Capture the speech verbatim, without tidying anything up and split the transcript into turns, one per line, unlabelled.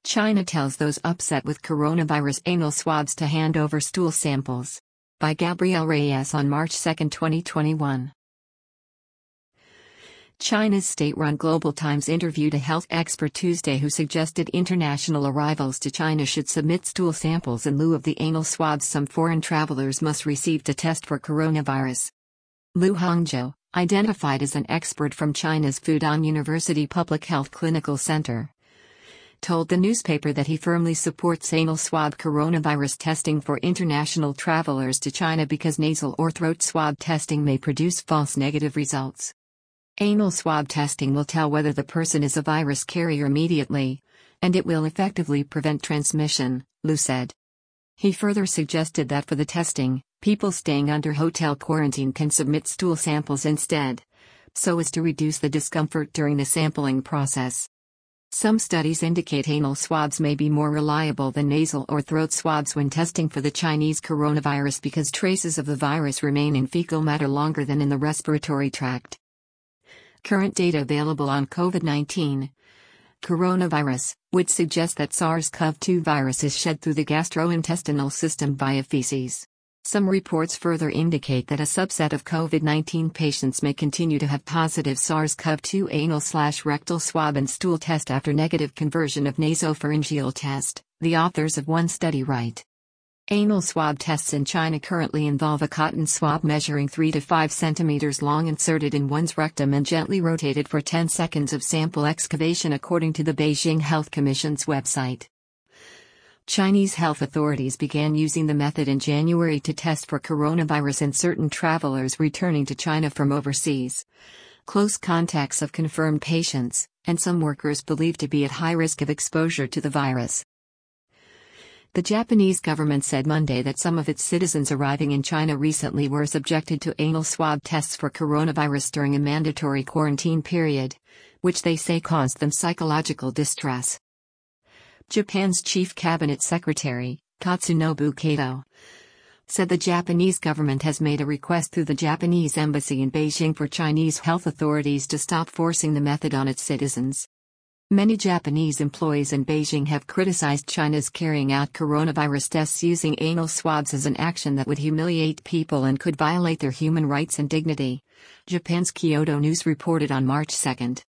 China tells those upset with coronavirus anal swabs to hand over stool samples. By Gabriel Reyes on March second, twenty twenty-one. China's state-run Global Times interviewed a health expert Tuesday who suggested international arrivals to China should submit stool samples in lieu of the anal swabs some foreign travelers must receive to test for coronavirus. Liu Hongzhou, identified as an expert from China's Fudan University Public Health Clinical Center, told the newspaper that he firmly supports anal swab coronavirus testing for international travelers to China because nasal or throat swab testing may produce false negative results. Anal swab testing will tell whether the person is a virus carrier immediately, and it will effectively prevent transmission, Liu said. He further suggested that for the testing, people staying under hotel quarantine can submit stool samples instead, so as to reduce the discomfort during the sampling process. Some studies indicate anal swabs may be more reliable than nasal or throat swabs when testing for the Chinese coronavirus because traces of the virus remain in fecal matter longer than in the respiratory tract. Current data available on COVID nineteen coronavirus would suggest that SARS-C o V two virus is shed through the gastrointestinal system via feces. Some reports further indicate that a subset of COVID nineteen patients may continue to have positive SARS-C o V two anal/rectal swab and stool test after negative conversion of nasopharyngeal test, the authors of one study write. Anal swab tests in China currently involve a cotton swab measuring three to five centimeters long inserted in one's rectum and gently rotated for ten seconds of sample excavation according to the Beijing Health Commission's website. Chinese health authorities began using the method in January to test for coronavirus in certain travelers returning to China from overseas, close contacts of confirmed patients, and some workers believed to be at high risk of exposure to the virus. The Japanese government said Monday that some of its citizens arriving in China recently were subjected to anal swab tests for coronavirus during a mandatory quarantine period, which they say caused them psychological distress. Japan's chief cabinet secretary, Katsunobu Kato, said the Japanese government has made a request through the Japanese embassy in Beijing for Chinese health authorities to stop forcing the method on its citizens. Many Japanese employees in Beijing have criticized China's carrying out coronavirus tests using anal swabs as an action that would humiliate people and could violate their human rights and dignity, Japan's Kyodo News reported on March second.